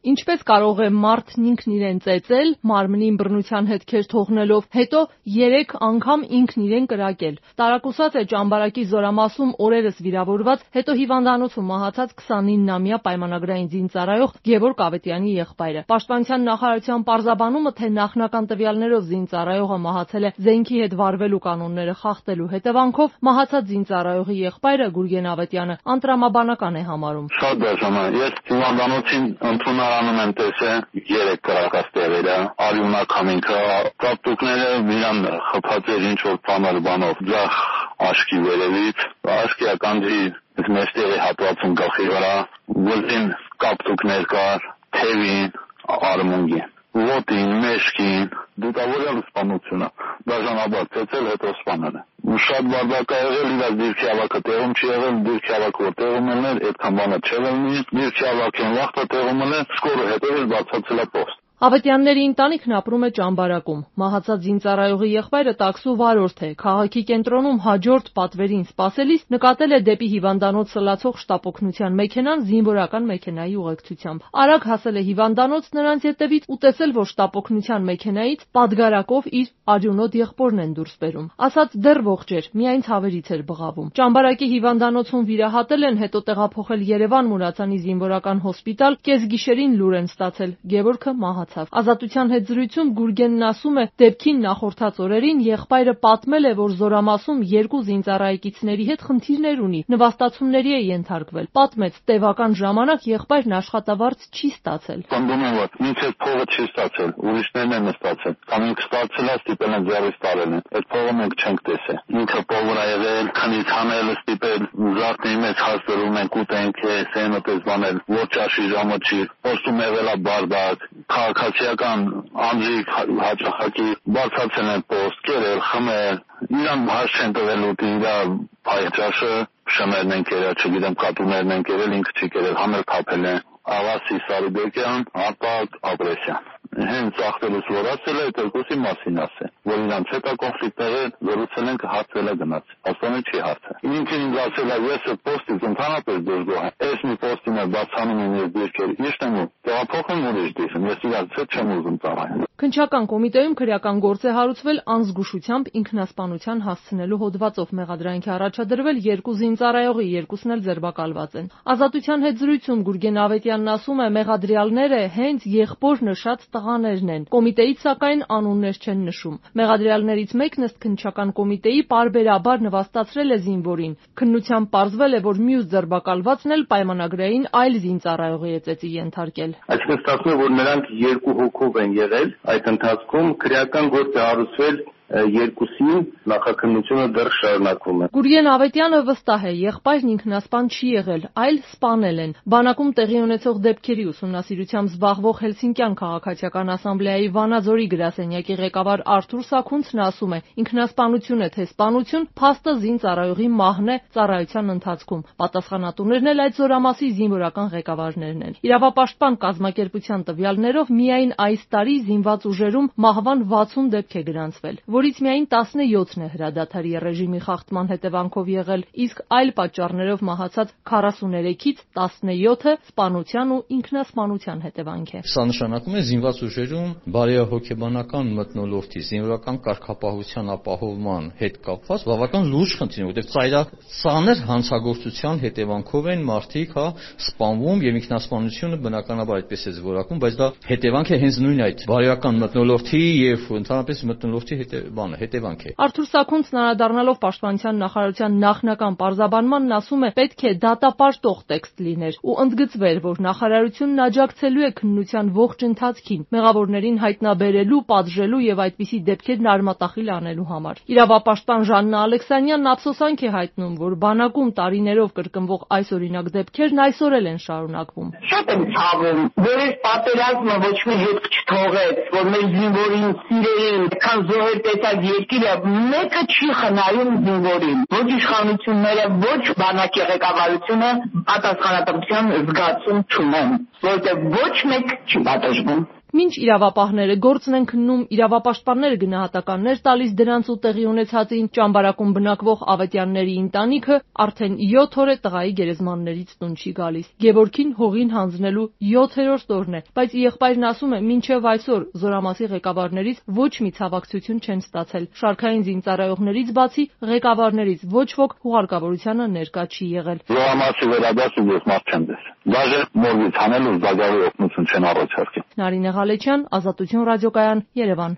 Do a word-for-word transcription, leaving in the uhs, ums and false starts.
Ինչպես կարող է մարդն ինքն իրեն ծեծել, մարմնին բռնության հետքեր թողնելով, հետո երեք անգամ ինքն իրեն կրակել։ Տարակուսած է Ճամբարակի զորամասում օրերս վիրավորված, հետո հիվանդանոցում մահացած քսանիննամյա պայմանագրային զինծառայող Գևորգ Ավետյանի եղբայրը։ Պաշտպանության նախարարության պարզաբանումը, թե նախնական տվյալներով զինծառայողը մահացել է զենքի հետ վարվելու կանոնները խախտելու հետևանքով, մահացած զինծառայողի եղբայրը Գուրգեն Ավետյանը անտրամաբանական է համարում։ Շատ դժվար է։ Ես հիվանդանոցին ընդունարանում եմ տեսել երեք կրակած տեղերը, արյունաքամինքը, կապտուկները իրան խփած էր ինչ-որ բանալ բանով, ձախ աչքի վերևից, աչքի ականջի մեջտեղի հատվածում գլխի վրա, գլխին կապտուկներ կար, թևին, արմունկին, ոտին, մեջքին, դիտավորյալ սպանությունը, դաժանաբար ծեծել, հետո սպանել է։ Շատ բարդակ է եղել, իրաց դիրքի ավակը տեղում չի եղել, դիրքի ավակը որ տեղում ելներ, այդքան բանը չէ ելնի, դիրքի ավակին վաղտը տեղում ելներ, սկորը հետո էլ բացացել է պոստ։ Ավետյանների ընտանիքն ապրում է Ճամբարակում։ Մահացած զինծառայողի եղբայրը տաքսու վարորդ է։ Քաղաքի կենտրոնում հաջորդ պատվերին սպասելիս նկատել է դեպի հիվանդանոց սլացող շտապօգնության մեքենան զինվորական մեքենայի ուղեկցությամբ։ Արագ հասել է հիվանդանոց նրանց ետևից ու տեսել, որ շտապօգնության մեքենայից պատգարակով իր արյունոտ եղբորն են դուրս բերում։ Ասաց դեռ ողջ էր, միայն ցավերից էր բղավում։ Ճամբարակի հիվանդանոցում վիրահատել են, հետո տեղափոխել Երևան Մուրացանի զինվորական հոսպիտալ, կեսգիշերին լուր են ստացել։ Գևորգը մահացավ։ Ազատության հետ զրույցում Գուրգենն ասում է, դեպքին նախորդած օրերին եղբայրը պատմել է, որ զորամասում երկու զինծառայեկիցների հետ խնդիրներ ունի, նվաստացումների է ենթարկվել։ Պատմեց, տևական ժամանակ եղբայրն աշխատավարձ չի ստացել։ Կնդում եմ, որ ինձ այդ փողը չի ստացել, ուրիշներն են ստացել։ Կամ ինքը ստացել է, ստիպել են ձեռից տարել են։ Այդ փողը մենք չենք տեսել։ Ինքը փողը եղել, քնից հանել, ստիպել, զարթնի մեջ հասցրում ենք ուտենք, սենը պես բանել, ոչ ճաշի ժամը չի, ոստում եղել է բարդակ, քաղաքացիական անձիկ հաճախակի բացացել են պոստ, կերել, խմել, իրան հաշ չեն տվել ուտի, իրա փայճաշը, շմերն են կերել, չգիտեմ կատուներն են կերել, ինքը չի կերել, համել կապել են, Աղասի Սարիբեկյան, Արտակ Աբրեսյան։ Հենց ախտելուց որ ասել է, այդ երկուսի մասին ասել, որ իրանց հետ է կոնֆլիկտները լուծել են, հարցել է գնաց, աստանը չի հարցել։ Ինքն ինձ ասել է, ես է պոստից ընդհանրապես դժգոհ եմ, ես մի պոստին է բացանում եմ ես դիրքեր, իշտ եմ ու տեղափոխում ուրիշ դիրքեմ, ես իրանց հետ չեմ ուզում ծառայել։ Քննչական կոմիտեում քրեական գործ է հարուցվել անզգուշությամբ ինքնասպանության հասցնելու հոդվածով, մեղադրանք է առաջադրվել երկու զինծառայողի, երկուսն էլ ձերբակալված են։ Ազատության հետ զրույցում Գուրգեն Ավետյանն ասում է, մեղադրյալները հենց եղբոր նշած տղաներն են։ Կոմիտեից սակայն անուններ չեն նշում։ Մեղադրյալներից մեկն ըստ քննչական կոմիտեի պարբերաբար նվաստացրել է զինվորին։ Քննությամբ պարզվել է, որ մյուս ձերբակալվածն էլ պայմանագրային այլ զինծառայողի է ծեծի ենթարկել։ Այսինքն ստացվում է, որ նրանք երկու հոգով են եղել, այդ ընթացքում քրեական գործ է հարուցվել երկուսին, նախաքննությունը դեռ շարունակվում է։ Գուրգեն Ավետյանը վստահ է, եղբայրն ինքնասպան չի եղել, այլ սպանել են։ Բանակում տեղի ունեցող դեպքերի ուսումնասիրությամբ զբաղվող Հելսինկյան քաղաքացիական ասամբլեայի Վանաձորի գրասենյակի ղեկավար Արթուր Սաքունցն ասում է, ինքնասպանություն է թե սպանություն, փաստը զինծառայողի մահն է ծառայության ընթացքում։ Պատասխանատուներն էլ այդ զորամասի զինվորական ղեկավարներն են։ Իրավապաշտպան կազմակերպության տվյալներով միայն այս տարի զինված ուժերում մահվան վաթսուն դեպք է գրանցվել, որից միայն տասնյոթն է հրադադարի ռեժիմի խախտման հետևանքով եղել, իսկ այլ պատճառներով մահացած քառասուներեքից տասնյոթը սպանության ու ինքնասպանության հետևանք է։ Սա նշանակում է զինված ուժերում բարոյահոգեբանական մթնոլորտի, զինվորական կարգապահության ապահովման հետ կապված բավական լուրջ խնդիր, որտեղ ծանր հանցագործության հետևանքով են մարդիկ հա սպանվում եւ ինքնասպանությունը բնականաբար այդպես է զորակում, բայց դա հետևանք է հենց նույն այդ բարոյական մթնոլորտի եւ ընդհանրապես մթնոլորտի բանը հետևանք է։ Արթուր Սաքունցն անդրադառնալով Պաշտպանության նախարարության նախնական պարզաբանմանն ասում է, պետք է դատապարտող տեքստ լիներ ու ընդգծվեր, որ նախարարությունն աջակցելու է քննության ողջ ընթացքին, մեղավորներին հայտնաբերելու, պատժելու եւ այդպիսի դեպքերն արմատախիլ անելու համար։ Իրավապաշտպան Ժաննա Ալեքսանյանն ափսոսանք է հայտնում, որ բանակում տարիներով կրկնվող այս օրինակ դեպքերն այսօր էլ են շարունակվում։ Շատ եմ ցավում, որ այս պատերազմը ոչ մի հետք չթողեց, որ մեր զինվորին սիրելին, քան զոհեր տեսած երկիրը մեկը չի խնայում զինվորին։ Ոչ իշխանությունները, ոչ բանակի ղեկավարությունը պատասխանատվության զգացում չունեն, որտեղ ոչ մեկ չի պատժվում։ Մինչ իրավապահները գործն են քննում, իրավապաշտպանները գնահատականներ տալիս դրանց ու տեղի ունեցածին, Ճամբարակում բնակվող Ավետյանների ընտանիքը արդեն յոթ օր է տղայի գերեզմաններից տուն չի գալիս։ Գևորգին հողին հանձնելու յոթերորդ օրն է, բայց եղբայրն ասում է, մինչև այսօր Զորամասի ղեկավարներից ոչ մի ցավակցություն չեն ստացել։ Շարքային զինծառայողներից բացի ղեկավարներից ոչ ոք հուղարկավորությանը ներկա չի եղել։ Զորամասի վերադասը ես մարդ չեմ դες։ Դաժե մորից հանելու զագավի օգնություն չեն առաջարկել։ Նարինե Ղալեչյան, Ազատություն ռադիոկայան, Երևան։